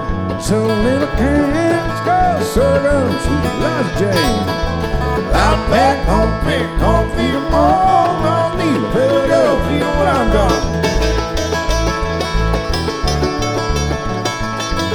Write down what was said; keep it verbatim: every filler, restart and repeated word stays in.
Some little cans called sorghum, she loves Jane. Out back on pick, on feed 'em